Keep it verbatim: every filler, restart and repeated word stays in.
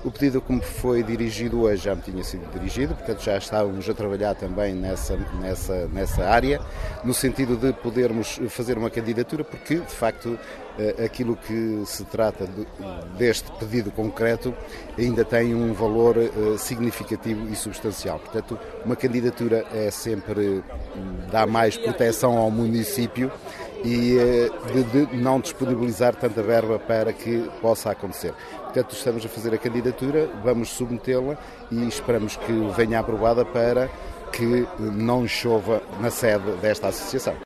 O pedido como foi dirigido hoje já me tinha sido dirigido, portanto já estávamos a trabalhar também nessa, nessa, nessa área, no sentido de podermos fazer uma candidatura, porque de facto aquilo que se trata de, deste pedido concreto ainda tem um valor significativo e substancial. Portanto, uma candidatura é sempre, dá mais proteção ao município e de, de não disponibilizar tanta verba para que possa acontecer. Portanto, estamos a fazer a candidatura, vamos submetê-la e esperamos que venha aprovada para que não chova na sede desta associação.